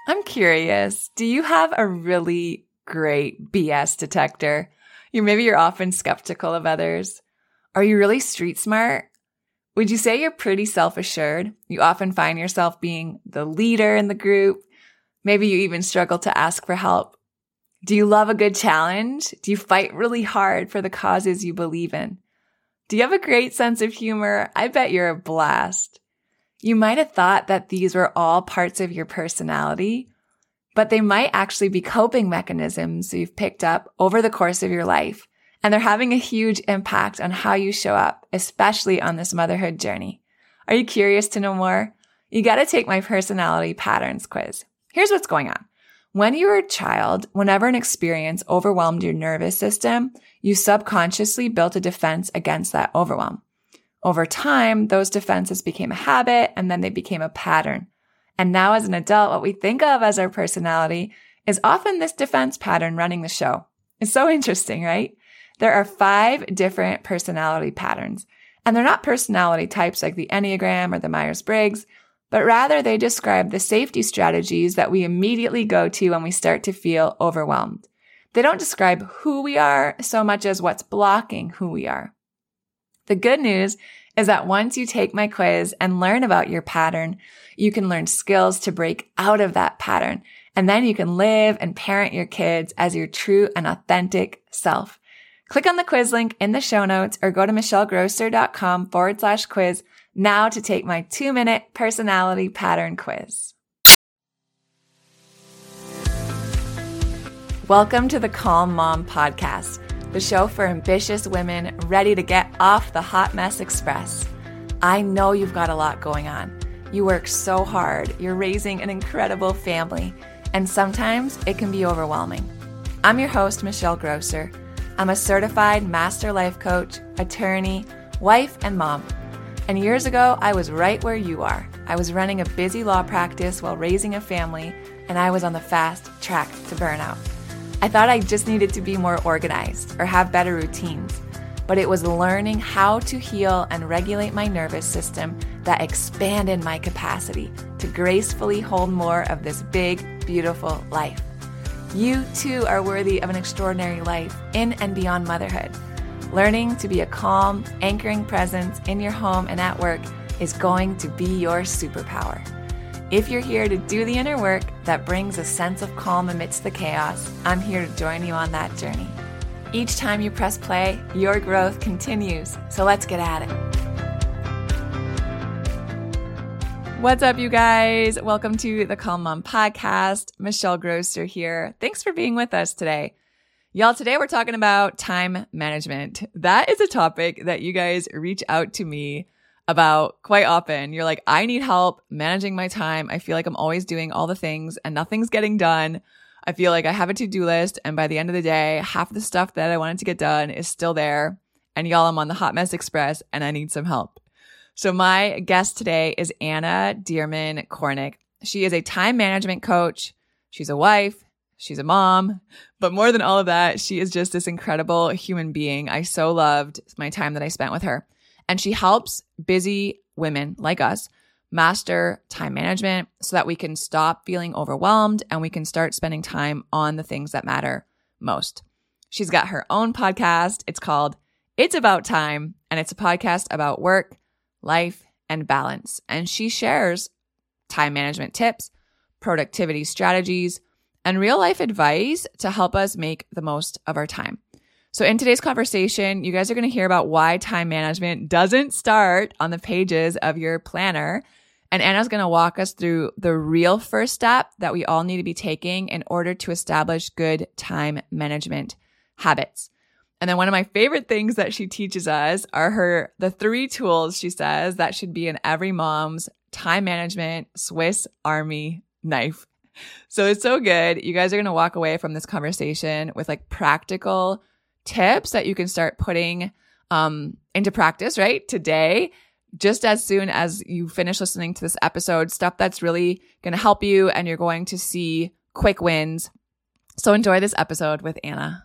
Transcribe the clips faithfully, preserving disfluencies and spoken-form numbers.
I'm curious, do you have a really great B S detector? You maybe you're often skeptical of others. Are you really street smart? Would you say you're pretty self-assured? You often find yourself being the leader in the group. Maybe you even struggle to ask for help. Do you love a good challenge? Do you fight really hard for the causes you believe in? Do you have a great sense of humor? I bet you're a blast. You might have thought that these were all parts of your personality, but they might actually be coping mechanisms you've picked up over the course of your life, and they're having a huge impact on how you show up, especially on this motherhood journey. Are you curious to know more? You got to take my personality patterns quiz. Here's what's going on. When you were a child, whenever an experience overwhelmed your nervous system, you subconsciously built a defense against that overwhelm. Over time, those defenses became a habit, and then they became a pattern. And now as an adult, what we think of as our personality is often this defense pattern running the show. It's so interesting, right? There are five different personality patterns, and they're not personality types like the Enneagram or the Myers-Briggs, but rather they describe the safety strategies that we immediately go to when we start to feel overwhelmed. They don't describe who we are so much as what's blocking who we are. The good news is that once you take my quiz and learn about your pattern, you can learn skills to break out of that pattern, and then you can live and parent your kids as your true and authentic self. Click on the quiz link in the show notes or go to michellegrosser.com forward slash quiz now to take my two-minute personality pattern quiz. Welcome to the Calm Mom Podcast, the show for ambitious women ready to get off the hot mess express. I know you've got a lot going on. You work so hard, you're raising an incredible family, and sometimes it can be overwhelming. I'm your host, Michelle Grosser. I'm a certified master life coach, attorney, wife, and mom. And years ago, I was right where you are. I was running a busy law practice while raising a family, and I was on the fast track to burnout. I thought I just needed to be more organized or have better routines, but it was learning how to heal and regulate my nervous system that expanded my capacity to gracefully hold more of this big, beautiful life. You too are worthy of an extraordinary life in and beyond motherhood. Learning to be a calm, anchoring presence in your home and at work is going to be your superpower. If you're here to do the inner work that brings a sense of calm amidst the chaos, I'm here to join you on that journey. Each time you press play, your growth continues. So let's get at it. What's up, you guys? Welcome to the Calm Mom Podcast. Michelle Grosser here. Thanks for being with us today. Y'all, today we're talking about time management. That is a topic that you guys reach out to me about quite often. You're like, I need help managing my time. I feel like I'm always doing all the things and nothing's getting done. I feel like I have a to-do list, and by the end of the day, half of the stuff that I wanted to get done is still there. And y'all, I'm on the Hot Mess Express and I need some help. So my guest today is Anna Dearman Kornick. She is a time management coach. She's a wife. She's a mom. But more than all of that, she is just this incredible human being. I so loved my time that I spent with her. And she helps busy women like us master time management so that we can stop feeling overwhelmed and we can start spending time on the things that matter most. She's got her own podcast. It's called It's About Time, and it's a podcast about work, life, and balance. And she shares time management tips, productivity strategies, and real life advice to help us make the most of our time. So in today's conversation, you guys are going to hear about why time management doesn't start on the pages of your planner. And Anna's going to walk us through the real first step that we all need to be taking in order to establish good time management habits. And then one of my favorite things that she teaches us are her the three tools she says that should be in every mom's time management Swiss Army knife. So it's so good. You guys are going to walk away from this conversation with like practical tips that you can start putting um, into practice, right? Today, just as soon as you finish listening to this episode, stuff that's really going to help you and you're going to see quick wins. So enjoy this episode with Anna.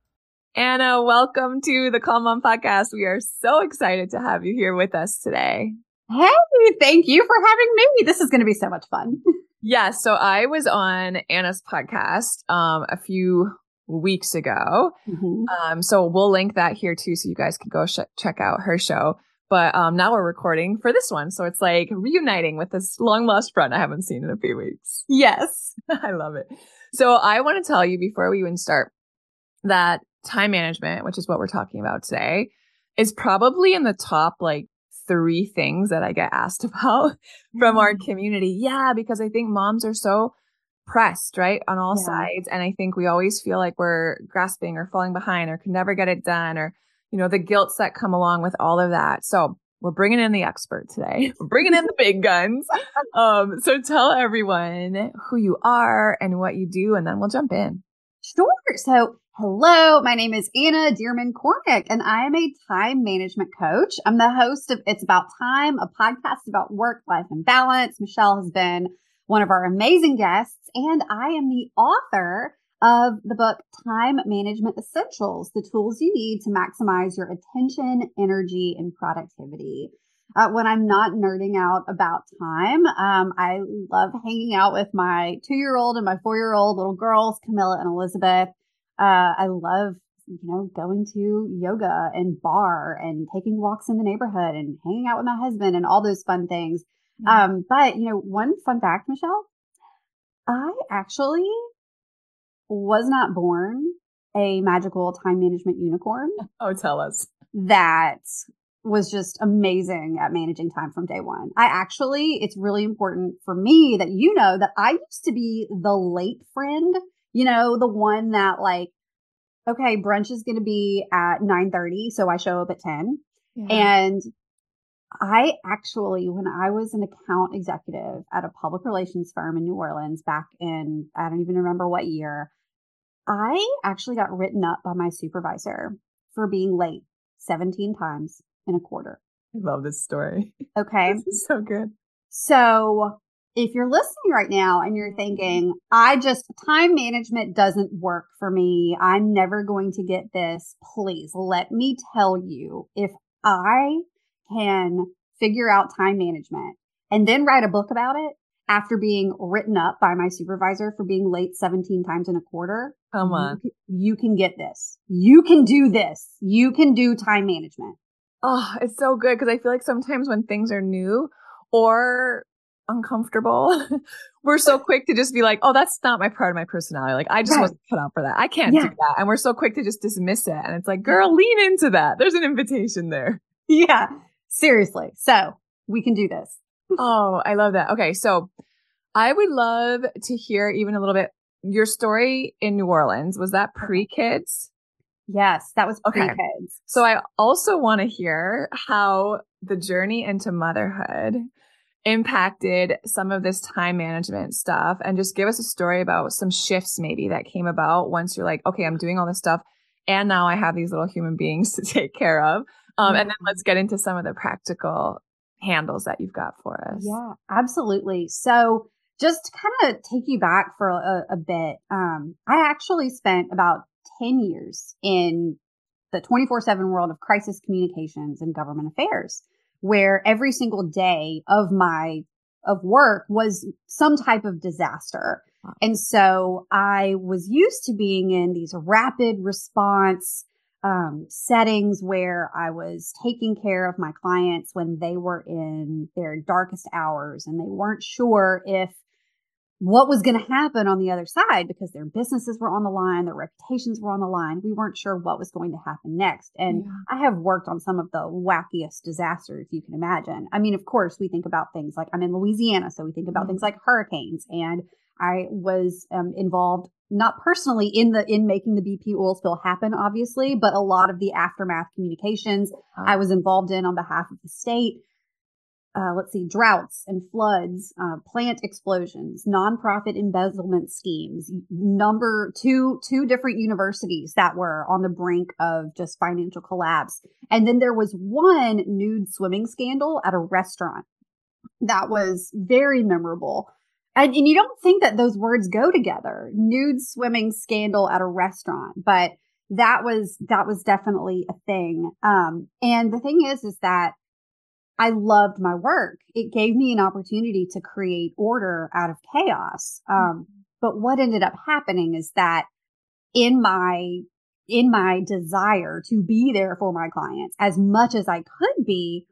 Anna, welcome to the Calm Mom Podcast. We are so excited to have you here with us today. Hey, thank you for having me. This is going to be so much fun. Yeah. So I was on Anna's podcast um, a few weeks ago. Mm-hmm. Um, so we'll link that here too, so you guys can go sh- check out her show. But um, now we're recording for this one. So it's like reuniting with this long lost friend I haven't seen in a few weeks. Yes. I love it. So I want to tell you before we even start that time management, which is what we're talking about today, is probably in the top like three things that I get asked about from our community. Yeah, because I think moms are so pressed, right, on all Yeah. sides. And I think we always feel like we're grasping or falling behind or can never get it done, or, you know, the guilt that come along with all of that. So we're bringing in the expert today. We're bringing in the big guns. Um, so tell everyone who you are and what you do, and then we'll jump in. Sure. So hello, my name is Anna Dearman Cornick, and I am a time management coach. I'm the host of It's About Time, a podcast about work, life, and balance. Michelle has been one of our amazing guests, and I am the author of the book Time Management Essentials, the tools you need to maximize your attention, energy, and productivity. Uh, when I'm not nerding out about time, um, I love hanging out with my two-year-old and my four-year-old little girls, Camilla and Elizabeth. Uh, I love, you know, going to yoga and bar and taking walks in the neighborhood and hanging out with my husband and all those fun things. Yeah. Um, but, you know, one fun fact, Michelle, I actually was not born a magical time management unicorn. Oh, tell us. That was just amazing at managing time from day one. I actually, it's really important for me that you know that I used to be the late friend, you know, the one that like, okay, brunch is going to be at nine thirty. So I show up at ten. Yeah. And I actually, when I was an account executive at a public relations firm in New Orleans back in, I don't even remember what year, I actually got written up by my supervisor for being late seventeen times in a quarter. I love this story. Okay. This is so good. So if you're listening right now and you're thinking, I just, time management doesn't work for me, I'm never going to get this, please let me tell you, if I can figure out time management and then write a book about it after being written up by my supervisor for being late seventeen times in a quarter, come on, you can, you can get this. You can do this. You can do time management. Oh, it's so good because I feel like sometimes when things are new or uncomfortable, we're so quick to just be like, oh, that's not my part of my personality. Like, I just right. wasn't cut out for that. I can't yeah. do that. And we're so quick to just dismiss it. And it's like, girl, lean into that. There's an invitation there. Yeah, seriously. So we can do this. Oh, I love that. Okay. So I would love to hear even a little bit your story in New Orleans. Was that pre-kids? Yes, that was pre-kids. Okay. So I also want to hear how the journey into motherhood impacted some of this time management stuff, and just give us a story about some shifts maybe that came about once you're like, okay, I'm doing all this stuff and now I have these little human beings to take care of. Um, mm-hmm. And then let's get into some of the practical handles that you've got for us. Yeah, absolutely. So just to kind of take you back for a, a bit, um, I actually spent about ten years in the twenty-four seven world of crisis communications and government affairs, where every single day of my, of work was some type of disaster. Wow. And so I was used to being in these rapid response um, settings where I was taking care of my clients when they were in their darkest hours and they weren't sure if what was going to happen on the other side because their businesses were on the line, their reputations were on the line. We weren't sure what was going to happen next. And yeah. I have worked on some of the wackiest disasters you can imagine. I mean, of course, we think about things like I'm in Louisiana, so we think about mm-hmm. things like hurricanes. And I was um, involved, not personally in the in making the B P oil spill happen, obviously, but a lot of the aftermath communications oh. I was involved in on behalf of the state. Uh, let's see, droughts and floods, uh, plant explosions, nonprofit embezzlement schemes, number two, two different universities that were on the brink of just financial collapse. And then there was one nude swimming scandal at a restaurant that was very memorable. And, and you don't think that those words go together, nude swimming scandal at a restaurant, but that was, that was definitely a thing. Um, and the thing is, is that I loved my work. It gave me an opportunity to create order out of chaos. Um, but what ended up happening is that in my, in my desire to be there for my clients as much as I could be,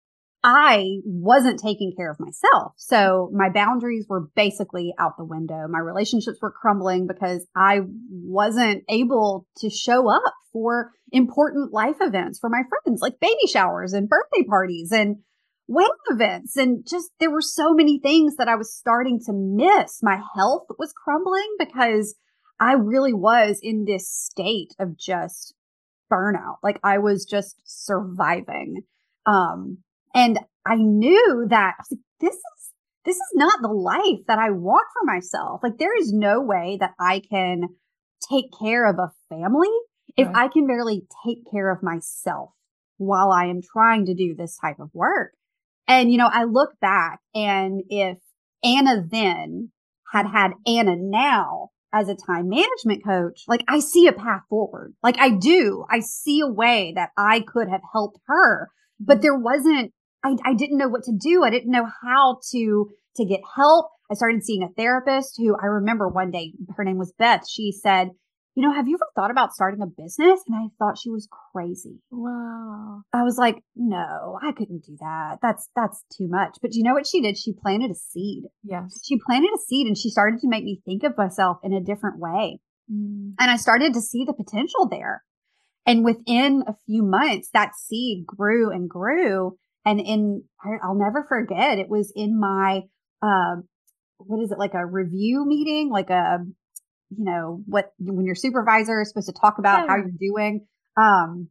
I wasn't taking care of myself. So my boundaries were basically out the window. My relationships were crumbling because I wasn't able to show up for important life events for my friends, like baby showers and birthday parties and wedding events. And just, there were so many things that I was starting to miss. My health was crumbling because I really was in this state of just burnout. Like I was just surviving. Um, And I knew that I was like, this is, this is not the life that I want for myself. Like there is no way that I can take care of a family if Right. I can barely take care of myself while I am trying to do this type of work. And, you know, I look back and if Anna then had had Anna now as a time management coach, like I see a path forward. Like I do, I see a way that I could have helped her, but there wasn't, I, I didn't know what to do. I didn't know how to, to get help. I started seeing a therapist who I remember one day, her name was Beth. She said, you know, have you ever thought about starting a business? And I thought she was crazy. Wow. I was like, no, I couldn't do that. That's, that's too much. But you know what she did? She planted a seed. Yes. She planted a seed and she started to make me think of myself in a different way. Mm. And I started to see the potential there. And within a few months, that seed grew and grew. And in, I'll never forget, it was in my, uh, what is it, like a review meeting, like a, you know, what, when your supervisor is supposed to talk about Yeah. how you're doing. Um,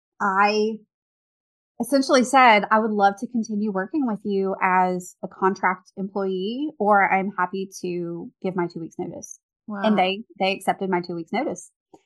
I essentially said, I would love to continue working with you as a contract employee, or I'm happy to give my two weeks notice. Wow. And they, they accepted my two weeks notice.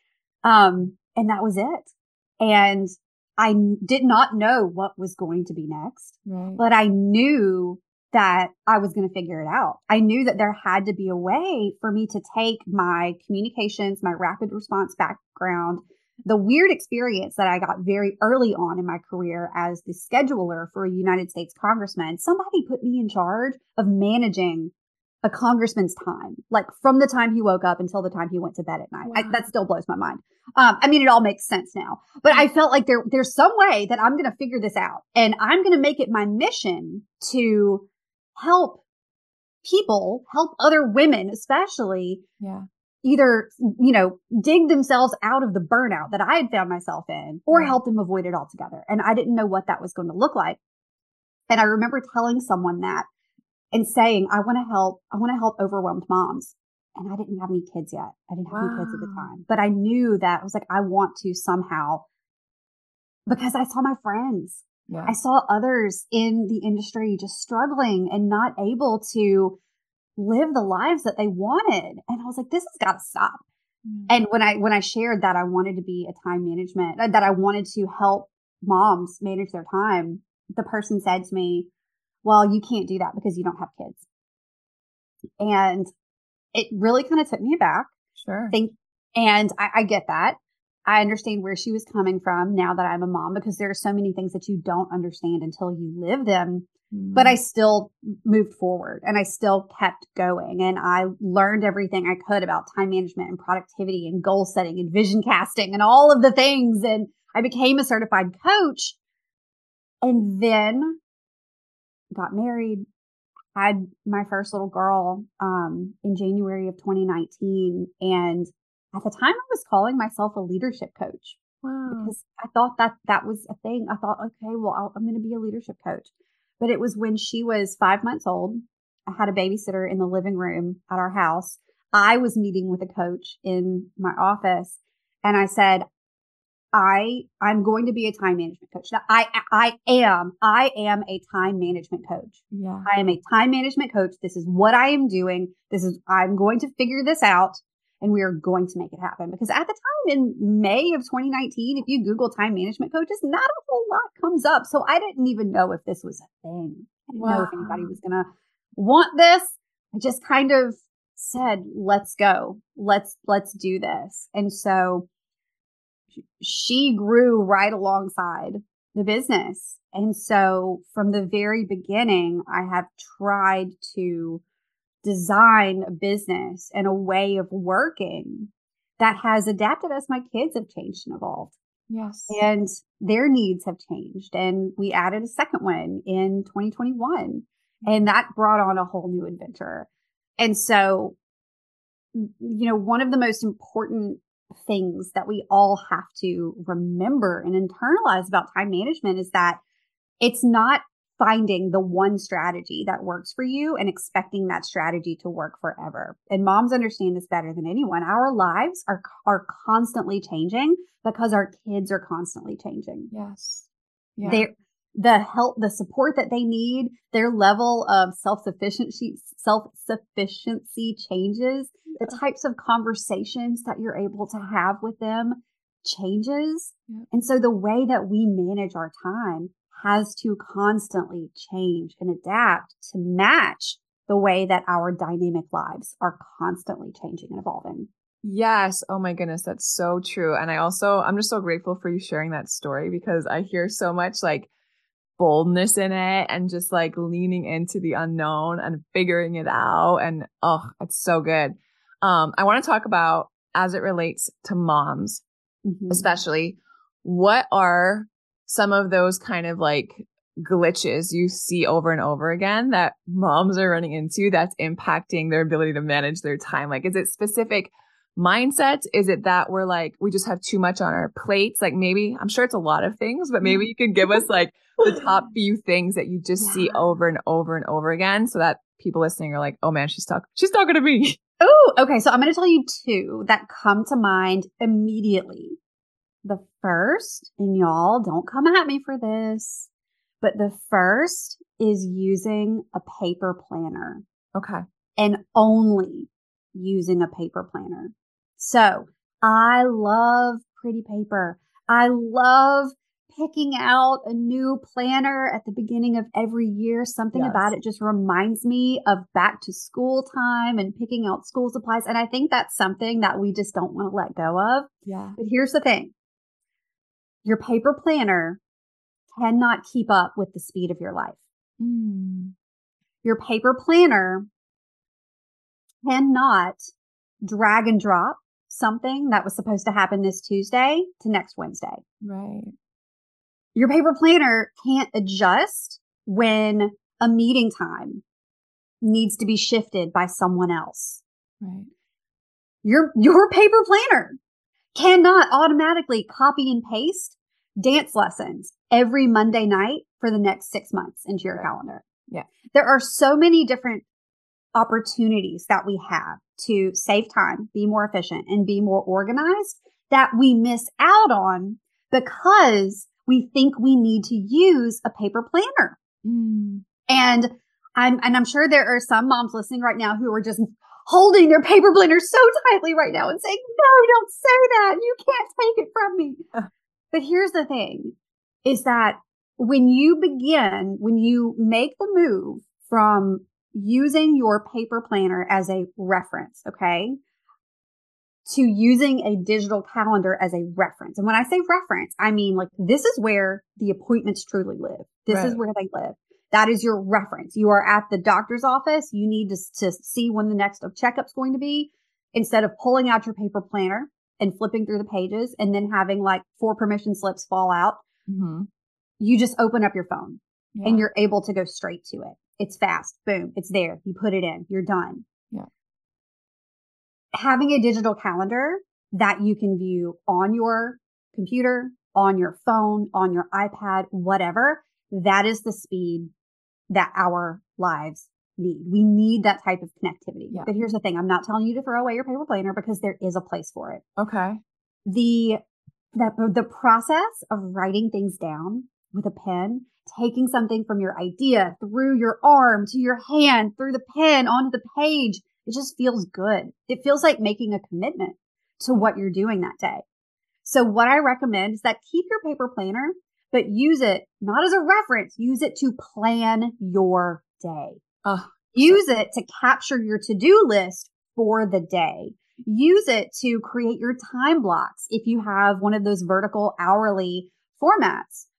Um, and that was it. And I did not know what was going to be next, Right. but I knew that I was going to figure it out. I knew that there had to be a way for me to take my communications, my rapid response background, the weird experience that I got very early on in my career as the scheduler for a United States congressman. Somebody put me in charge of managing a congressman's time, like from the time he woke up until the time he went to bed at night. Wow. I, that still blows my mind. Um, I mean, it all makes sense now, but I felt like there, there's some way that I'm going to figure this out, and I'm going to make it my mission to help people, help other women, especially Yeah. either, you know, dig themselves out of the burnout that I had found myself in, or Right. help them avoid it altogether. And I didn't know what that was going to look like. And I remember telling someone that and saying, I want to help, I want to help overwhelmed moms. And I didn't have any kids yet. I didn't have any kids at the Wow. time, but I knew that I was like, I want to somehow, because I saw my friends, Yeah. I saw others in the industry just struggling and not able to live the lives that they wanted. And I was like, this has got to stop. Mm. And when I, when I shared that I wanted to be a time management, that I wanted to help moms manage their time, the person said to me, well, you can't do that because you don't have kids. And it really kind of took me aback. Sure. Think, and I, I get that. I understand where she was coming from now that I'm a mom, because there are so many things that you don't understand until you live them. Mm. But I still moved forward and I still kept going, and I learned everything I could about time management and productivity and goal setting and vision casting and all of the things. And I became a certified coach, and then got married, had my first little girl, um, in January of twenty nineteen. And at the time I was calling myself a leadership coach. Wow. Because I thought that that was a thing. I thought, okay, well, I'll, I'm going to be a leadership coach. But it was when she was five months old. I had a babysitter in the living room at our house. I was meeting with a coach in my office, and I said, I, I'm going to be a time management coach. Now, I, I am, I am a time management coach. Yeah. I am a time management coach. This is what I am doing. This is, I'm going to figure this out, and we are going to make it happen. Because at the time in May of twenty nineteen, if you Google time management coaches, not a whole lot comes up. So I didn't even know if this was a thing. I didn't know if Wow. anybody was going to want this. I just kind of said, let's go. Let's, let's do this. And so she grew right alongside the business. And so from the very beginning, I have tried to design a business and a way of working that has adapted as my kids have changed and evolved. Yes. And their needs have changed. And we added a second one in twenty twenty-one. And that brought on a whole new adventure. And so, you know, one of the most important things that we all have to remember and internalize about time management is that it's not finding the one strategy that works for you and expecting that strategy to work forever. And moms understand this better than anyone. Our lives are are constantly changing because our kids are constantly changing. Yes. Yeah. They're, the help, the support that they need, their level of self-sufficiency, self-sufficiency changes. Yeah. The types of conversations that you're able to have with them changes. Yeah. And so the way that we manage our time has to constantly change and adapt to match the way that our dynamic lives are constantly changing and evolving. Yes. Oh my goodness. That's so true. And I also, I'm just so grateful for you sharing that story because I hear so much like boldness in it and just like leaning into the unknown and figuring it out. And oh, it's so good. Um, I want to talk about as it relates to moms, mm-hmm. especially what are some of those kind of like glitches you see over and over again that moms are running into that's impacting their ability to manage their time? Like, is it specific mindsets? Is it that we're like, we just have too much on our plates? Like maybe, I'm sure it's a lot of things, but maybe you could give us like the top few things that you just yeah. see over and over and over again so that people listening are like, oh man, she's talking, she's talking to me. Oh, okay. So I'm going to tell you two that come to mind immediately. The first, and y'all don't come at me for this, but the first is using a paper planner. Okay. And only using a paper planner. So I love pretty paper. I love picking out a new planner at the beginning of every year. Something yes. about it just reminds me of back to school time and picking out school supplies. And I think that's something that we just don't want to let go of. Yeah. But here's the thing. Your paper planner cannot keep up with the speed of your life. Mm. Your paper planner cannot drag and drop something that was supposed to happen this Tuesday to next Wednesday. Right. Your paper planner can't adjust when a meeting time needs to be shifted by someone else. Right. Your, your paper planner cannot automatically copy and paste dance lessons every Monday night for the next six months into your calendar. Yeah. There are so many different opportunities that we have to save time, be more efficient, and be more organized that we miss out on because we think we need to use a paper planner. Mm. And I'm, and I'm sure there are some moms listening right now who are just holding their paper planner so tightly right now and saying, no, don't say that. You can't take it from me. But here's the thing is that when you begin, when you make the move from using your paper planner as a reference, okay, to using a digital calendar as a reference. And when I say reference, I mean like this is where the appointments truly live. This right. is where they live. That is your reference. You are at the doctor's office. You need to, to see when the next checkup's going to be. Instead of pulling out your paper planner and flipping through the pages and then having like four permission slips fall out, mm-hmm. you just open up your phone yeah. and you're able to go straight to it. It's fast. Boom. It's there. You put it in. You're done. Yeah. Having a digital calendar that you can view on your computer, on your phone, on your iPad, whatever, that is the speed that our lives need. We need that type of connectivity. Yeah. But here's the thing. I'm not telling you to throw away your paper planner because there is a place for it. Okay. The, that, the process of writing things down with a pen, taking something from your idea through your arm to your hand, through the pen onto the page, it just feels good. It feels like making a commitment to what you're doing that day. So what I recommend is that keep your paper planner, but use it not as a reference, use it to plan your day. Oh, use it to capture your to-do list for the day. Use it to create your time blocks. If you have one of those vertical hourly formats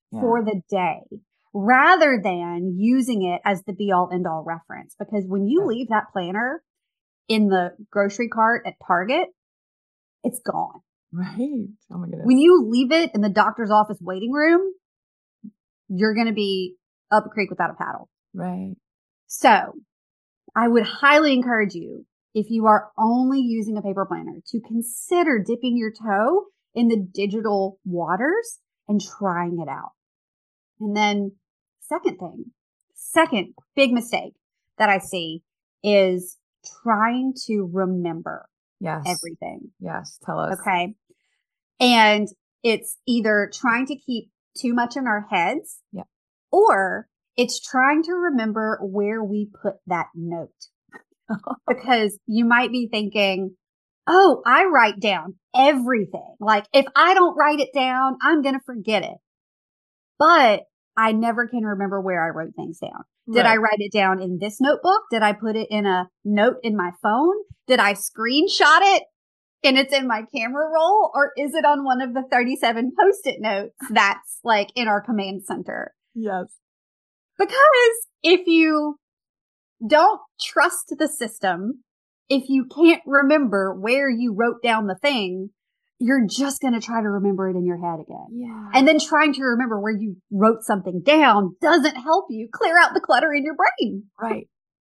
yeah. for the day rather than using it as the be all end all reference. Because when you Yeah. leave that planner in the grocery cart at Target, it's gone. Right. Oh my goodness. When you leave it in the doctor's office waiting room, you're going to be up a creek without a paddle. Right. So I would highly encourage you, if you are only using a paper planner, to consider dipping your toe in the digital waters and trying it out. And then second thing, second big mistake that I see is trying to remember Yes. everything. Yes. Tell us. Okay. And it's either trying to keep too much in our heads, yeah. or it's trying to remember where we put that note. Because you might be thinking, oh, I write down everything. Like if I don't write it down, I'm going to forget it. But I never can remember where I wrote things down. Did Right. I write it down in this notebook? Did I put it in a note in my phone? Did I screenshot it and it's in my camera roll? Or is it on one of the thirty-seven Post-it notes that's like in our command center? Yes. Because if you don't trust the system, if you can't remember where you wrote down the thing, you're just going to try to remember it in your head again. Yeah. And then trying to remember where you wrote something down doesn't help you clear out the clutter in your brain. Right.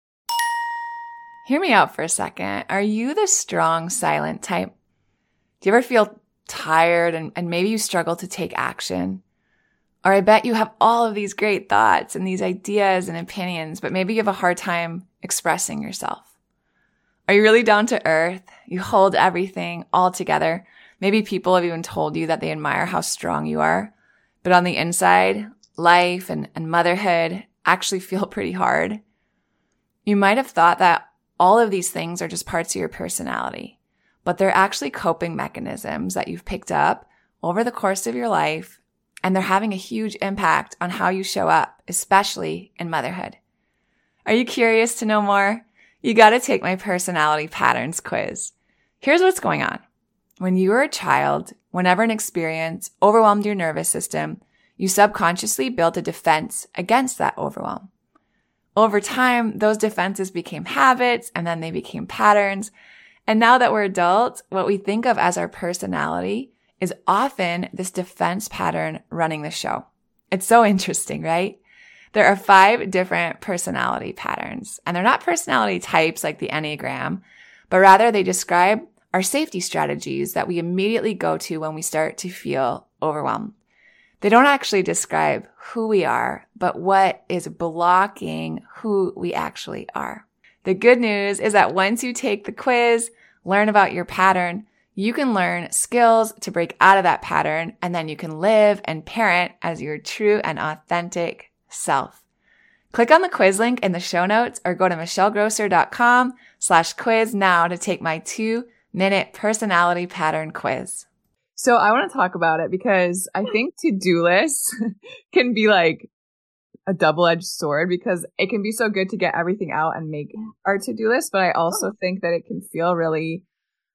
Hear me out for a second. Are you the strong, silent type? Do you ever feel tired and, and maybe you struggle to take action? Or I bet you have all of these great thoughts and these ideas and opinions, but maybe you have a hard time expressing yourself. Are you really down to earth? You hold everything all together. Maybe people have even told you that they admire how strong you are. But on the inside, life and, and motherhood actually feel pretty hard. You might have thought that all of these things are just parts of your personality, but they're actually coping mechanisms that you've picked up over the course of your life, and they're having a huge impact on how you show up, especially in motherhood. Are you curious to know more? You got to take my personality patterns quiz. Here's what's going on. When you were a child, whenever an experience overwhelmed your nervous system, you subconsciously built a defense against that overwhelm. Over time, those defenses became habits, and then they became patterns. And now that we're adults, what we think of as our personality is often this defense pattern running the show. It's so interesting, right? There are five different personality patterns, and they're not personality types like the Enneagram, but rather they describe our safety strategies that we immediately go to when we start to feel overwhelmed. They don't actually describe who we are, but what is blocking who we actually are. The good news is that once you take the quiz, learn about your pattern, you can learn skills to break out of that pattern, and then you can live and parent as your true and authentic self. Click on the quiz link in the show notes or go to michellegrosser.com slash quiz now to take my two minute personality pattern quiz. So I want to talk about it because I think to-do lists can be like a double-edged sword because it can be so good to get everything out and make our to-do list. But I also think that it can feel really,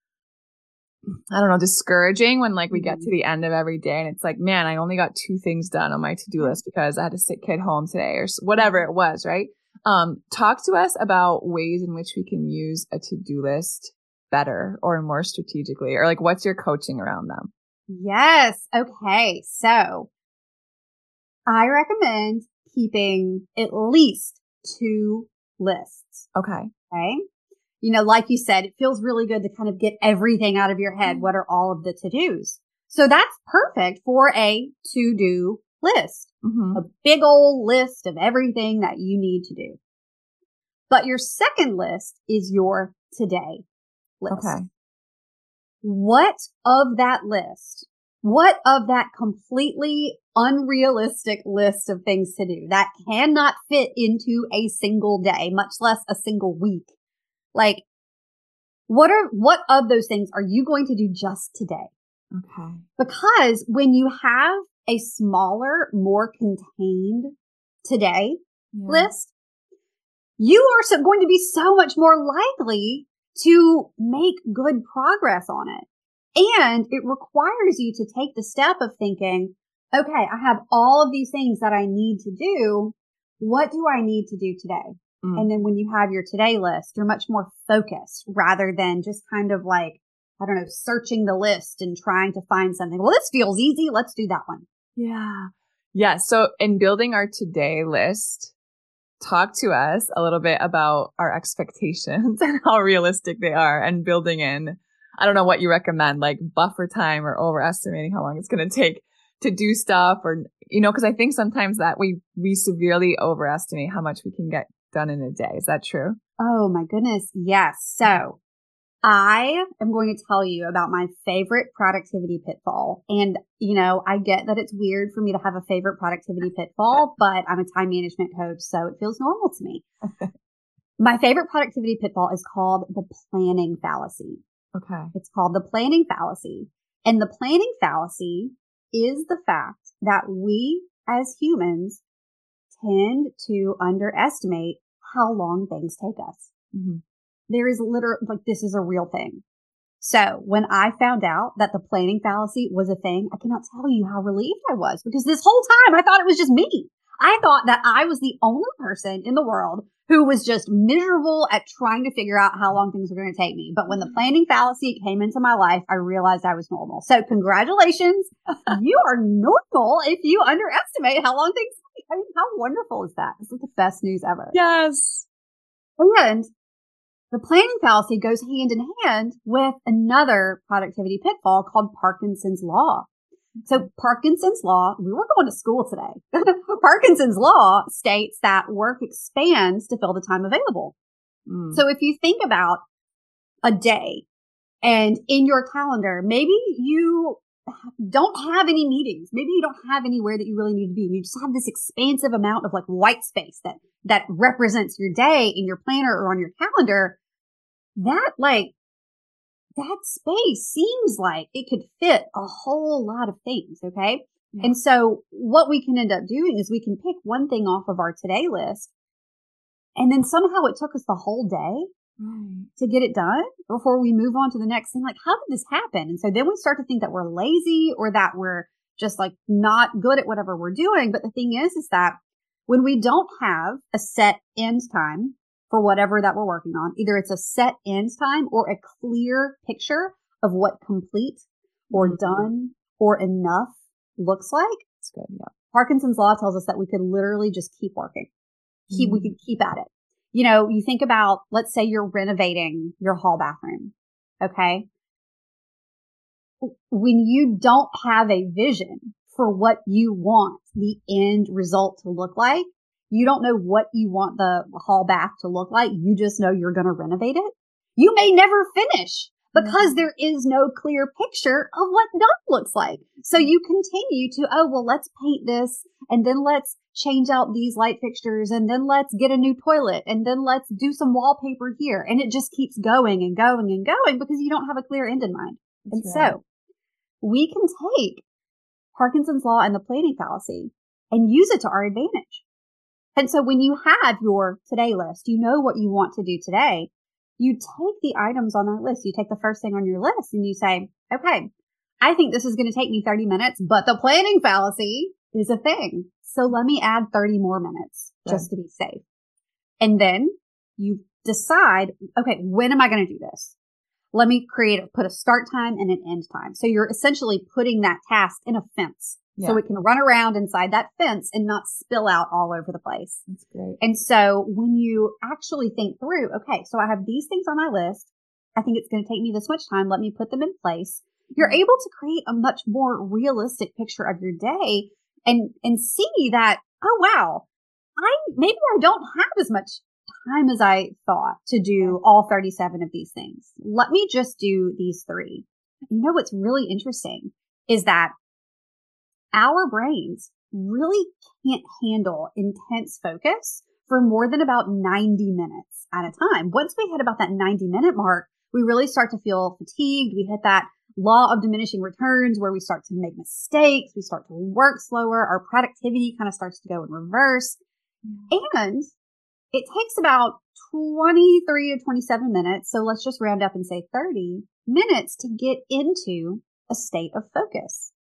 I don't know, discouraging when like we get to the end of every day and it's like, man, I only got two things done on my to-do list because I had a sick kid home today or whatever it was, right? Um, talk to us about ways in which we can use a to-do list better or more strategically, or like what's your coaching around them? Yes. Okay. So I recommend keeping at least two lists. Okay. Okay. You know, like you said, it feels really good to kind of get everything out of your head. Mm-hmm. What are all of the to-dos? So that's perfect for a to-do list, mm-hmm. a big old list of everything that you need to do. But your second list is your today list. Okay. What of that list, what of that completely unrealistic list of things to do that cannot fit into a single day, much less a single week? Like, what are, what of those things are you going to do just today? Okay. Because when you have a smaller, more contained today yeah. list, you are so, going to be so much more likely to make good progress on it. And it requires you to take the step of thinking, okay, I have all of these things that I need to do. What do I need to do today? Mm. And then when you have your today list, you're much more focused rather than just kind of like, I don't know, searching the list and trying to find something. Well, this feels easy. Let's do that one. Yeah. Yeah. So in building our today list, talk to us a little bit about our expectations and how realistic they are, and building in, I don't know what you recommend, like buffer time or overestimating how long it's going to take to do stuff, or, you know, because I think sometimes that we, we severely overestimate how much we can get done in a day. Is that true? Oh my goodness. Yes. So I am going to tell you about my favorite productivity pitfall. And, you know, I get that it's weird for me to have a favorite productivity pitfall, but I'm a time management coach, so it feels normal to me. My favorite productivity pitfall is called the planning fallacy. Okay. It's called the planning fallacy. And the planning fallacy is the fact that we as humans tend to underestimate how long things take us. Mm-hmm. There is literally, like, this is a real thing. So when I found out that the planning fallacy was a thing, I cannot tell you how relieved I was, because this whole time I thought it was just me. I thought that I was the only person in the world who was just miserable at trying to figure out how long things were going to take me. But when the planning fallacy came into my life, I realized I was normal. So congratulations. You are normal if you underestimate how long things take. I mean, how wonderful is that? It's like the best news ever. Yes. And the planning fallacy goes hand in hand with another productivity pitfall called Parkinson's law. So Parkinson's law, we were going to school today. Parkinson's law states that work expands to fill the time available. Mm. So if you think about a day and in your calendar, maybe you don't have any meetings. Maybe you don't have anywhere that you really need to be. You just have this expansive amount of like white space that, that represents your day in your planner or on your calendar. That like, that space seems like it could fit a whole lot of things. Okay. Yeah. And so what we can end up doing is we can pick one thing off of our today list, and then somehow it took us the whole day right. to get it done before we move on to the next thing. Like, how did this happen? And so then we start to think that we're lazy or that we're just like not good at whatever we're doing. But the thing is, is that when we don't have a set end time for whatever that we're working on, either it's a set end time or a clear picture of what complete or mm-hmm. done or enough looks like. That's good. Yeah. Parkinson's law tells us that we could literally just keep working. Keep, mm-hmm. we could keep at it. You know, you think about, let's say you're renovating your hall bathroom. Okay. When you don't have a vision for what you want the end result to look like, you don't know what you want the hall bath to look like. You just know you're going to renovate it. You may never finish because mm-hmm. there is no clear picture of what done looks like. So you continue to, oh, well, let's paint this, and then let's change out these light fixtures, and then let's get a new toilet, and then let's do some wallpaper here. And it just keeps going and going and going because you don't have a clear end in mind. That's and right. So we can take Parkinson's law and the planning fallacy and use it to our advantage. And so when you have your today list, you know what you want to do today. You take the items on that list. You take the first thing on your list and you say, okay, I think this is going to take me thirty minutes, but the planning fallacy is a thing. So let me add thirty more minutes just yeah. to be safe. And then you decide, okay, when am I going to do this? Let me create, put a start time and an end time. So you're essentially putting that task in a fence. Yeah. So it can run around inside that fence and not spill out all over the place. That's great. And so when you actually think through, okay, so I have these things on my list. I think it's going to take me this much time. Let me put them in place. You're mm-hmm. able to create a much more realistic picture of your day and, and see that, oh, wow, I, maybe I don't have as much time as I thought to do all thirty-seven of these things. Let me just do these three. You know, what's really interesting is that our brains really can't handle intense focus for more than about ninety minutes at a time. Once we hit about that ninety minute mark, we really start to feel fatigued. We hit that law of diminishing returns where we start to make mistakes. We start to work slower. Our productivity kind of starts to go in reverse. And it takes about twenty-three to twenty-seven minutes. So let's just round up and say thirty minutes to get into a state of focus.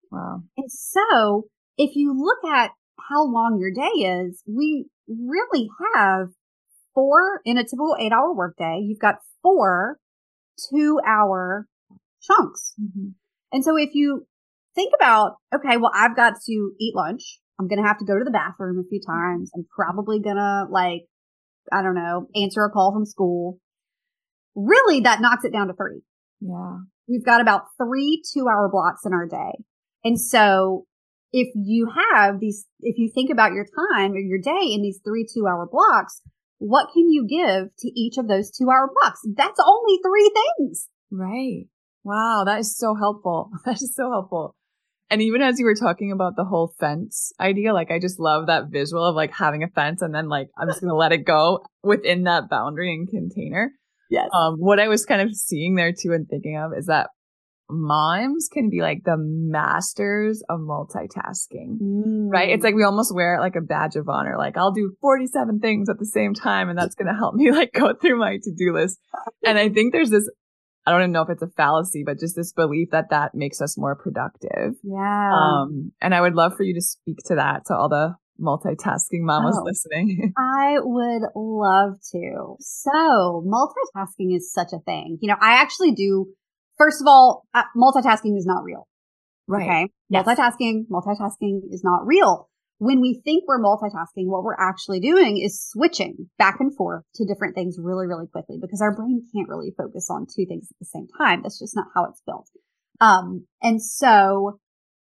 Wow. And so if you look at how long your day is, we really have four in a typical eight hour workday. You've got four two hour chunks. Mm-hmm. And so if you think about, okay, well, I've got to eat lunch. I'm going to have to go to the bathroom a few times. I'm probably going to like, I don't know, answer a call from school. Really, that knocks it down to three. Yeah. We've got about three two hour blocks in our day. And so if you have these, if you think about your time or your day in these three two hour blocks, what can you give to each of those two hour blocks? That's only three things. Right. Wow. That is so helpful. That is so helpful. And even as you were talking about the whole fence idea, like I just love that visual of like having a fence and then like, I'm just going to let it go within that boundary and container. Yes. Um, what I was kind of seeing there too and thinking of is that moms can be like the masters of multitasking, mm. right? It's like we almost wear it like a badge of honor. Like I'll do forty-seven things at the same time and that's going to help me like go through my to-do list. And I think there's this, I don't even know if it's a fallacy, but just this belief that that makes us more productive. Yeah. Um, and I would love for you to speak to that to all the multitasking mamas oh, listening. I would love to. So multitasking is such a thing. You know, I actually do, first of all, uh, multitasking is not real. Right. Okay. Yes. Multitasking, multitasking is not real. When we think we're multitasking, what we're actually doing is switching back and forth to different things really, really quickly because our brain can't really focus on two things at the same time. That's just not how it's built. Um, and so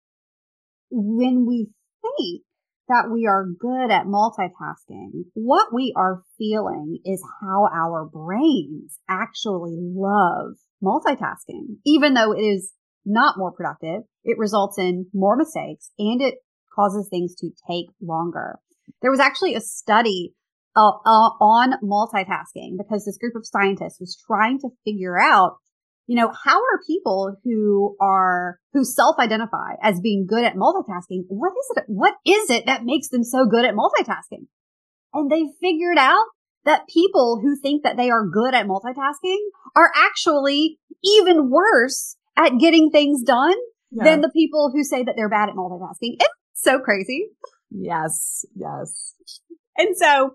when we think that we are good at multitasking, what we are feeling is how our brains actually love multitasking. Even though it is not more productive, it results in more mistakes and it causes things to take longer. There was actually a study uh, uh, on multitasking because this group of scientists was trying to figure out, you know, how are people who are, who self-identify as being good at multitasking, what is it, what is it that makes them so good at multitasking? And they figured out that people who think that they are good at multitasking are actually even worse at getting things done yeah. than the people who say that they're bad at multitasking. It's so crazy. Yes. Yes. And so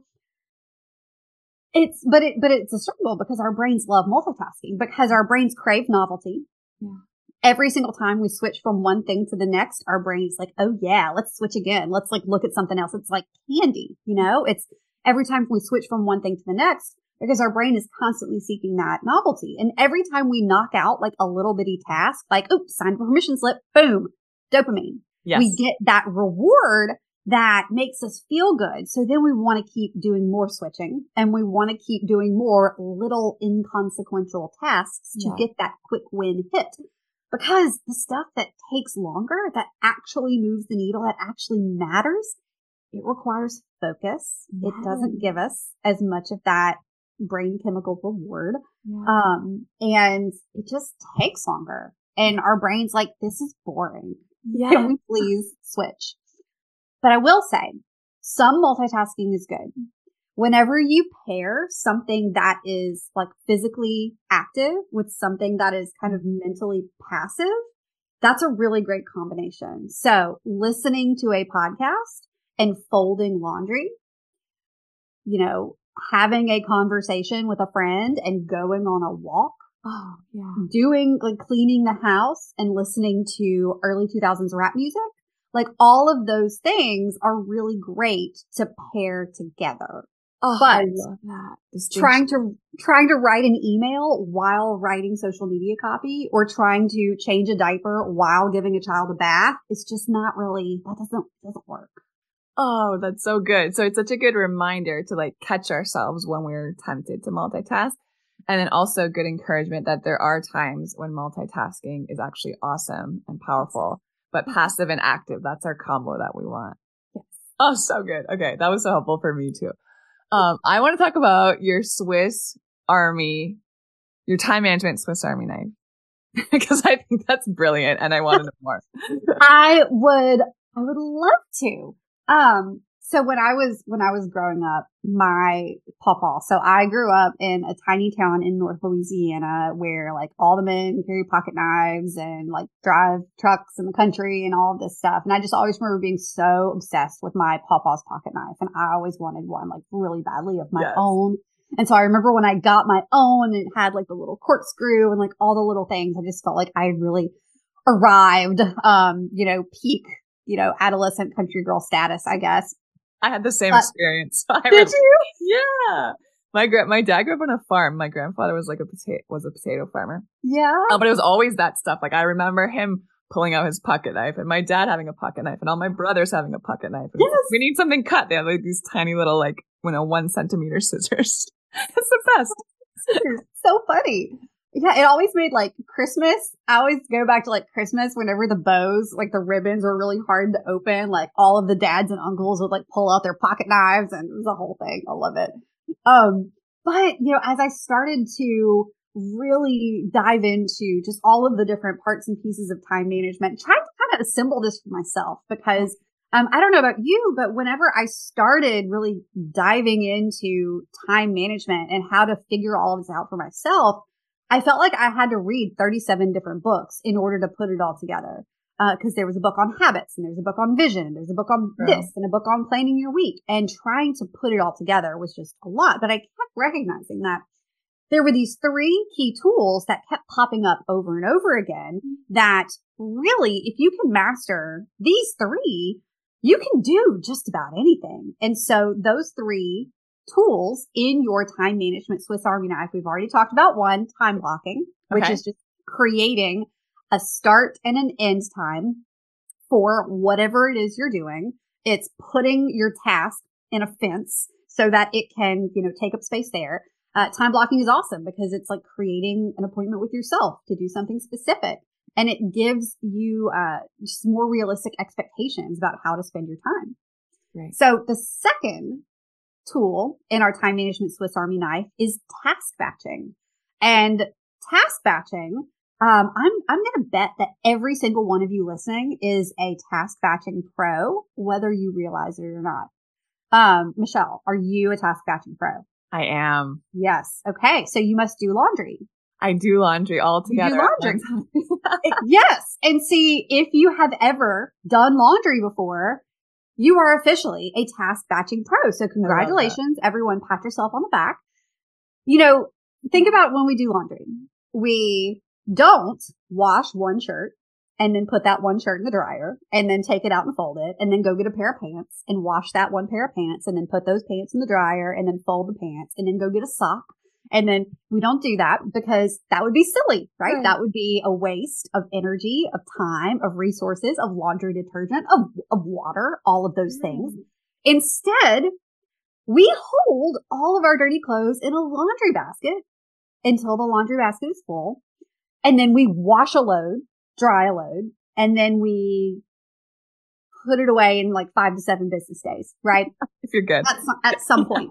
it's, but it, but it's a struggle because our brains love multitasking because our brains crave novelty. Yeah. Every single time we switch from one thing to the next, our brain's like, oh yeah, let's switch again. Let's like look at something else. It's like candy, you know, it's every time we switch from one thing to the next because our brain is constantly seeking that novelty. And every time we knock out like a little bitty task, like, oh, sign a permission slip, boom, dopamine. Yes. We get that reward that makes us feel good. So then we want to keep doing more switching and we want to keep doing more little inconsequential tasks to yeah. get that quick win hit. Because the stuff that takes longer, that actually moves the needle, that actually matters, it requires focus. Yeah. It doesn't give us as much of that brain chemical reward. Yeah. Um, and it just takes longer. And our brain's like, this is boring. Yeah. Can we please switch? But I will say, some multitasking is good. Whenever you pair something that is like physically active with something that is kind of mentally passive, that's a really great combination. So listening to a podcast and folding laundry, you know, having a conversation with a friend and going on a walk. Oh, yeah. Doing like cleaning the house and listening to early two thousands rap music. Like all of those things are really great to pair together. Oh, but I love that. Trying to, trying to write an email while writing social media copy or trying to change a diaper while giving a child a bath is just not really, that doesn't, doesn't work. Oh, that's so good. So it's such a good reminder to like catch ourselves when we're tempted to multitask. And then also good encouragement that there are times when multitasking is actually awesome and powerful, but passive and active, that's our combo that we want. Yes. Oh, so good. Okay. That was so helpful for me too. Um, I want to talk about your Swiss Army, your time management Swiss Army knife, because I think that's brilliant and I want to know more. I would, I would love to. Um, So when I was, when I was growing up, my pawpaw, so I grew up in a tiny town in North Louisiana where like all the men carry pocket knives and like drive trucks in the country and all of this stuff. And I just always remember being so obsessed with my pawpaw's pocket knife. And I always wanted one like really badly of my Yes. own. And so I remember when I got my own and it had like the little corkscrew and like all the little things, I just felt like I had really arrived, um, you know, peak, you know, adolescent country girl status, I guess. I had the same Uh, experience. I Did remember- you? Yeah. My gra- my dad grew up on a farm. My grandfather was like a potato was a potato farmer. Yeah. Uh, but it was always that stuff. Like I remember him pulling out his pocket knife and my dad having a pocket knife and all my brothers having a pocket knife. And Yes. we need something cut. They have like these tiny little like, you know, one centimeter scissors. It's the best. So funny. Yeah, it always made like Christmas. I always go back to like Christmas whenever the bows, like the ribbons were really hard to open. Like all of the dads and uncles would like pull out their pocket knives and it was a whole thing. I love it. Um, but you know, as I started to really dive into just all of the different parts and pieces of time management, trying to kind of assemble this for myself because um, I don't know about you, but whenever I started really diving into time management and how to figure all of this out for myself, I felt like I had to read thirty-seven different books in order to put it all together. Uh, cause there was a book on habits and there's a book on vision and there's a book on True. this and a book on planning your week, and trying to put it all together was just a lot. But I kept recognizing that there were these three key tools that kept popping up over and over again that really, if you can master these three, you can do just about anything. And so those three tools in your time management Swiss Army knife, we've already talked about one, time blocking, which Okay. is just creating a start and an end time for whatever it is you're doing. It's putting your task in a fence so that it can, you know, take up space there. Uh, time blocking is awesome because it's like creating an appointment with yourself to do something specific. And it gives you uh, just more realistic expectations about how to spend your time. Right. So the second tool in our time management Swiss Army knife is task batching. And task batching, um, I'm I'm going to bet that every single one of you listening is a task batching pro, whether you realize it or not. Um, Michelle, are you a task batching pro? I am. Yes. Okay. So you must do laundry. I do laundry all You do together. at laundry. one time. Yes. And see, if you have ever done laundry before, you are officially a task batching pro. So congratulations, everyone. Pat yourself on the back. You know, think about when we do laundry. We don't wash one shirt and then put that one shirt in the dryer and then take it out and fold it and then go get a pair of pants and wash that one pair of pants and then put those pants in the dryer and then fold the pants and then go get a sock. And then we don't do that because that would be silly, right? Right. That would be a waste of energy, of time, of resources, of laundry detergent, of, of water, all of those things. Instead, we hold all of our dirty clothes in a laundry basket until the laundry basket is full. And then we wash a load, dry a load, and then we put it away in like five to seven business days, right? If you're good. At some, at some point.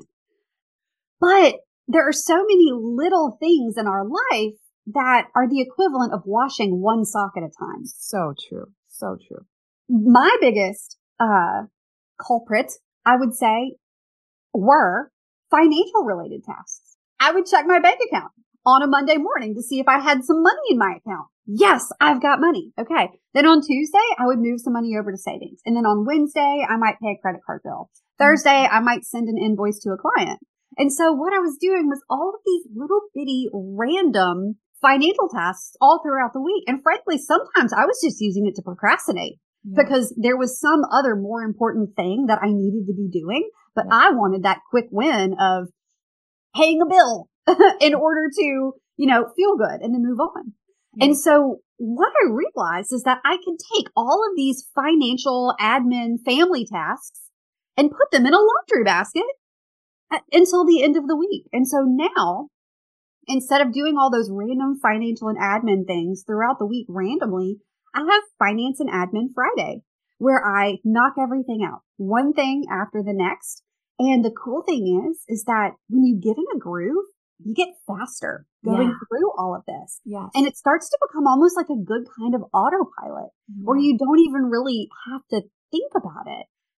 But there are so many little things in our life that are the equivalent of washing one sock at a time. So true. So true. My biggest uh culprit, I would say, were financial related tasks. I would check my bank account on a Monday morning to see if I had some money in my account. Yes, I've got money. Okay. Then on Tuesday, I would move some money over to savings. And then on Wednesday, I might pay a credit card bill. Thursday, I might send an invoice to a client. And so what I was doing was all of these little bitty random financial tasks all throughout the week. And frankly, sometimes I was just using it to procrastinate Yeah. because there was some other more important thing that I needed to be doing. But Yeah. I wanted that quick win of paying a bill in order to, you know, feel good and then move on. Yeah. And so what I realized is that I could take all of these financial, admin, family tasks and put them in a laundry basket at- until the end of the week. And so now, instead of doing all those random financial and admin things throughout the week randomly, I have Finance and Admin Friday where I knock everything out, one thing after the next. And the cool thing is, is that when you get in a groove, you get faster going Yeah. through all of this. Yes. And it starts to become almost like a good kind of autopilot where you don't even really have to think about it.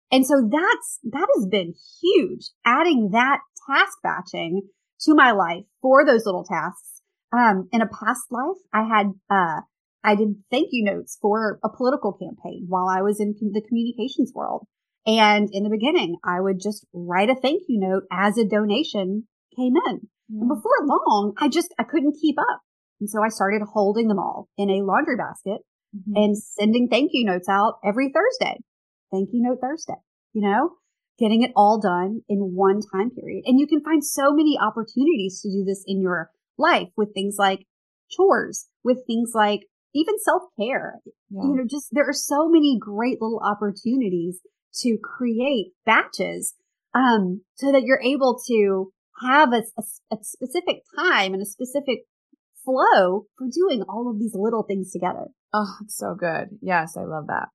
And so that's, that has been huge. Adding that task batching to my life for those little tasks. Um, in a past life, I had, uh, I did thank you notes for a political campaign while I was in the communications world. And in the beginning, I would just write a thank you note as a donation came in. Mm. And before long, I just, I couldn't keep up. And so I started holding them all in a laundry basket mm-hmm. and sending thank you notes out every Thursday. Thank you note Thursday, you know, getting it all done in one time period. And you can find so many opportunities to do this in your life with things like chores, with things like even self-care. Yeah. You know, just there are so many great little opportunities to create batches um, so that you're able to have a, a, a specific time and a specific flow for doing all of these little things together. Oh, it's so good. Yes, I love that.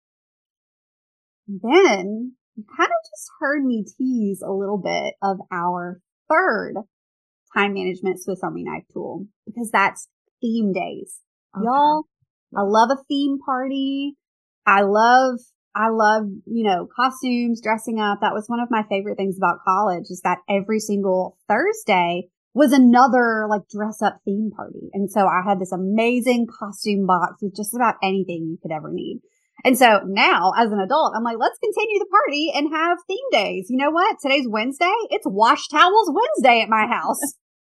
Then you kind of just heard me tease a little bit of our third time management Swiss Army knife tool, because that's theme days. Okay. Y'all, I love a theme party. I love, I love, you know, costumes, dressing up. That was one of my favorite things about college, is that every single Thursday was another like dress up theme party. And so I had this amazing costume box with just about anything you could ever need. And so now as an adult, I'm like, let's continue the party and have theme days. You know what? Today's Wednesday. It's Wash Towels Wednesday at my house.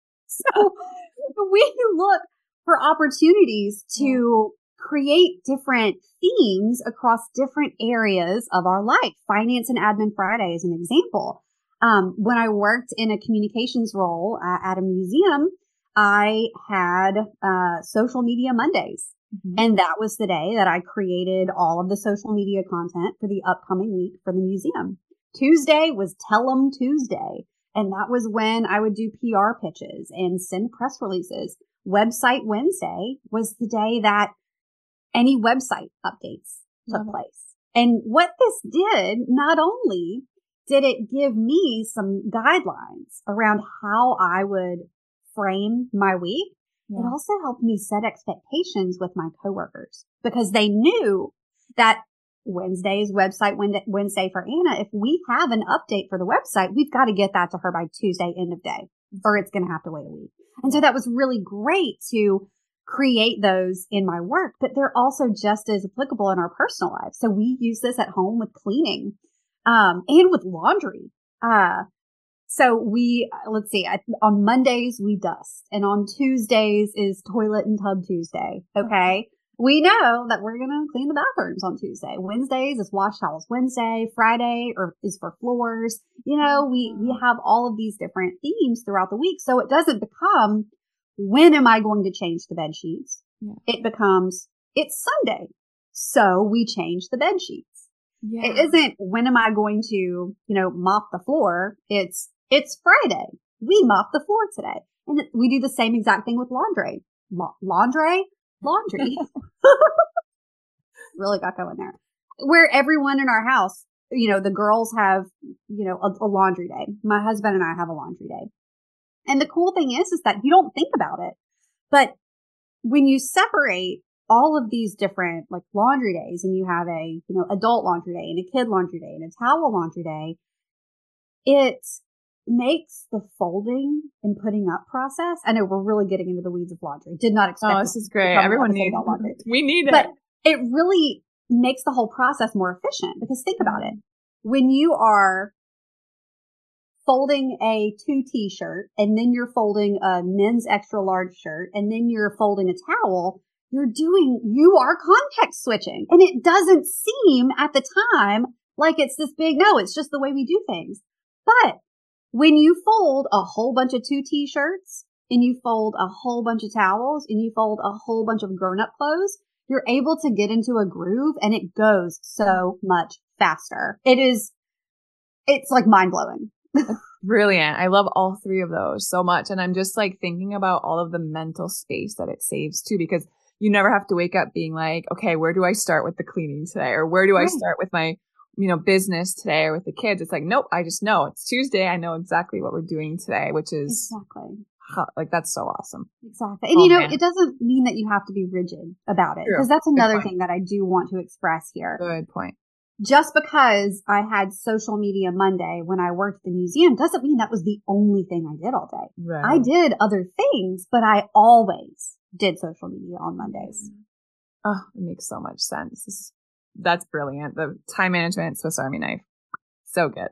So we look for opportunities to create different themes across different areas of our life. Finance and Admin Friday is an example. Um, when I worked in a communications role uh, at a museum, I had uh, social media Mondays. Mm-hmm. And that was the day that I created all of the social media content for the upcoming week for the museum. Tuesday was Tell 'em Tuesday. And that was when I would do P R pitches and send press releases. Website Wednesday was the day that any website updates took mm-hmm. place. And what this did, not only did it give me some guidelines around how I would frame my week, yeah. it also helped me set expectations with my coworkers, because they knew that Wednesday is website Wednesday for Anna. If we have an update for the website, we've got to get that to her by Tuesday, end of day, or it's going to have to wait a week. And so that was really great to create those in my work, but they're also just as applicable in our personal lives. So we use this at home with cleaning, um, and with laundry. Uh, so we, let's see, on Mondays we dust, and on Tuesdays is toilet and tub Tuesday. Okay. We know that we're going to clean the bathrooms on Tuesday. Wednesdays is wash towels Wednesday. Friday or is for floors. You know, we, we have all of these different themes throughout the week. So it doesn't become, when am I going to change the bed sheets? Yeah. It becomes, it's Sunday. So we change the bed sheets. Yeah. It isn't, when am I going to, you know, mop the floor? It's, it's Friday. We mop the floor today. And we do the same exact thing with laundry. La- laundry? Laundry. Really got going there. Where everyone in our house, you know, the girls have, you know, a, a laundry day. My husband and I have a laundry day. And the cool thing is, is that you don't think about it. But when you separate all of these different like laundry days, and you have a, you know, adult laundry day and a kid laundry day and a towel laundry day, it makes the folding and putting up process. I know we're really getting into the weeds of laundry. Did not expect. Oh, this is great. Everyone needs laundry. We need it. But it really makes the whole process more efficient, because think about it. When you are folding a two t-shirt, and then you're folding a men's extra large shirt, and then you're folding a towel, you're doing, you are context switching. And it doesn't seem at the time like it's this big, no, it's just the way we do things. But when you fold a whole bunch of two t-shirts, and you fold a whole bunch of towels, and you fold a whole bunch of grown-up clothes, you're able to get into a groove, and it goes so much faster. It is, it's like mind-blowing. Brilliant. I love all three of those so much. And I'm just like thinking about all of the mental space that it saves too, because you never have to wake up being like, okay, where do I start with the cleaning today? Or where do I start with my, you know, business today or with the kids? It's like, nope, I just know it's Tuesday. I know exactly what we're doing today, which is exactly like, that's so awesome. Exactly. And oh, you know, man. It doesn't mean that you have to be rigid about it, because that's another thing that I do want to express here. Good point. just because I had social media Monday when I worked at the museum doesn't mean that was the only thing I did all day. Right. I did other things, but I always did social media on Mondays. Oh, it makes so much sense. This is, that's brilliant. The time management, Swiss Army knife. So good.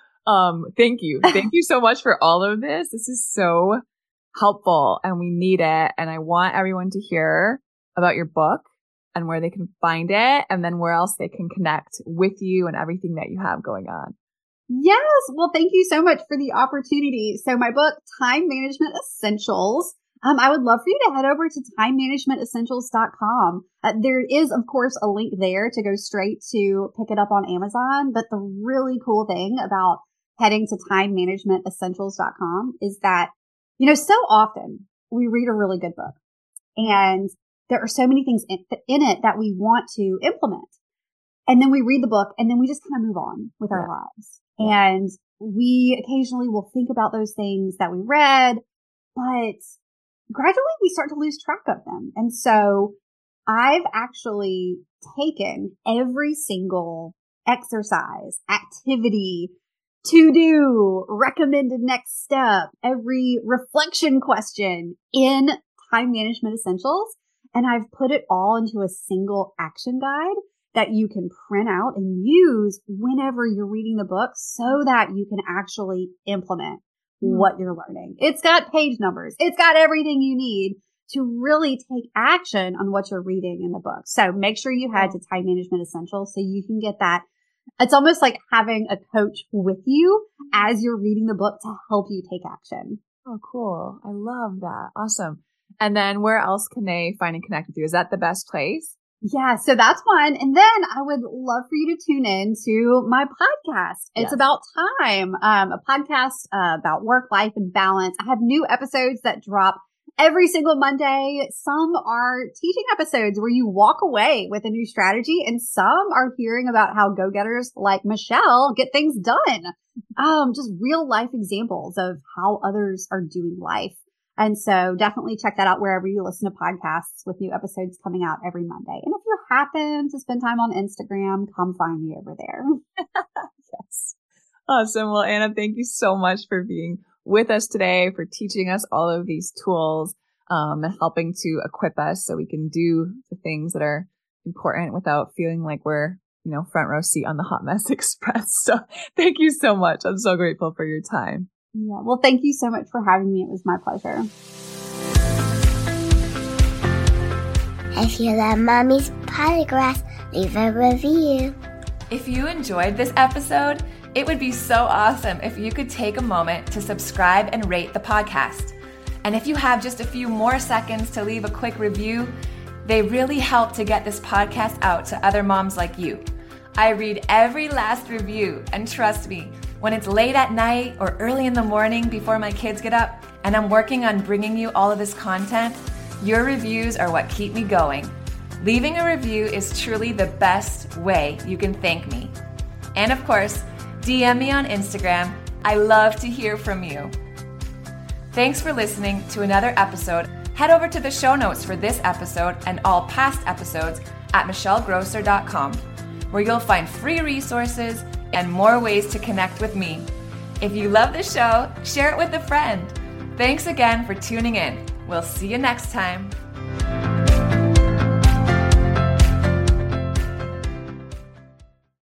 Um, thank you. Thank you so much for all of this. This is so helpful and we need it. And I want everyone to hear about your book and where they can find it and then where else they can connect with you and everything that you have going on. Yes. Well, thank you so much for the opportunity. So my book, Time Management Essentials, um, I would love for you to head over to time management essentials dot com. Uh, there is, of course, a link there to go straight to pick it up on Amazon. But the really cool thing about heading to time management essentials dot com is that, you know, so often we read a really good book and there are so many things in, in it that we want to implement. And then we read the book and then we just kind of move on with our yeah. lives. Yeah. And we occasionally will think about those things that we read, but gradually we start to lose track of them. And so I've actually taken every single exercise, activity, to do, recommended next step, every reflection question in Time Management Essentials. And I've put it all into a single action guide that you can print out and use whenever you're reading the book so that you can actually implement mm. what you're learning. It's got page numbers. It's got everything you need to really take action on what you're reading in the book. So make sure you head to Time Management Essentials so you can get that. It's almost like having a coach with you as you're reading the book to help you take action. Oh, cool. I love that. Awesome. And then where else can they find and connect with you? Is that the best place? Yeah, so that's one. And then I would love for you to tune in to my podcast. It's yes. about time, um, a podcast uh, about work, life, and balance. I have new episodes that drop every single Monday. Some are teaching episodes where you walk away with a new strategy, and some are hearing about how go-getters like Michelle get things done. Um, just real life examples of how others are doing life. And so definitely check that out wherever you listen to podcasts with new episodes coming out every Monday. And if you happen to spend time on Instagram, come find me over there. Yes. Awesome. Well, Anna, thank you so much for being with us today, for teaching us all of these tools, um, and helping to equip us so we can do the things that are important without feeling like we're, you know, front row seat on the Hot Mess Express. So thank you so much. I'm so grateful for your time. Yeah. Well, thank you so much for having me. It was my pleasure. If you love Mommy's Polygraphs, leave a review. If you enjoyed this episode, it would be so awesome if you could take a moment to subscribe and rate the podcast. And if you have just a few more seconds to leave a quick review, they really help to get this podcast out to other moms like you. I read every last review, and trust me, when it's late at night or early in the morning before my kids get up and I'm working on bringing you all of this content, your reviews are what keep me going. Leaving a review is truly the best way you can thank me. And of course, D M me on Instagram. I love to hear from you. Thanks for listening to another episode. Head over to the show notes for this episode and all past episodes at michelle grosser dot com, where you'll find free resources and more ways to connect with me. If you love the show, share it with a friend. Thanks again for tuning in. We'll see you next time.